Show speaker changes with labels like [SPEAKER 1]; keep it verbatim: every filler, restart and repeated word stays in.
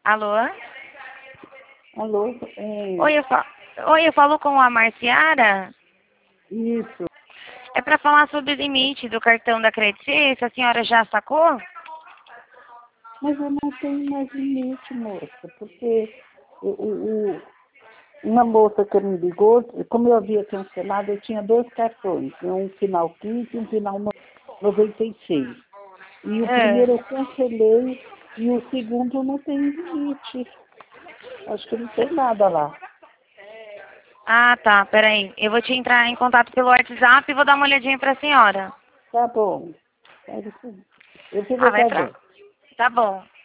[SPEAKER 1] Alô?
[SPEAKER 2] Alô? É,
[SPEAKER 1] Oi, eu, fa... Oi, eu falo com a Marciara.
[SPEAKER 2] isso.
[SPEAKER 1] É para falar sobre o limite do cartão da Credit Suisse. A senhora já sacou?
[SPEAKER 2] Mas eu não tenho mais limite, moça, porque o, o, o- uma moça que me ligou, como eu havia cancelado, eu tinha dois cartões, um final quinze e um final no- noventa e seis. E o
[SPEAKER 1] É.
[SPEAKER 2] primeiro eu cancelei e o segundo não tem limite. Acho que não tem nada lá.
[SPEAKER 1] Ah, tá. Peraí. Eu vou te entrar em contato pelo WhatsApp e vou dar uma olhadinha para a senhora.
[SPEAKER 2] Tá bom. Pode ser. Eu vou
[SPEAKER 1] Ah, vai
[SPEAKER 2] já
[SPEAKER 1] pra...
[SPEAKER 2] ver.
[SPEAKER 1] Tá bom.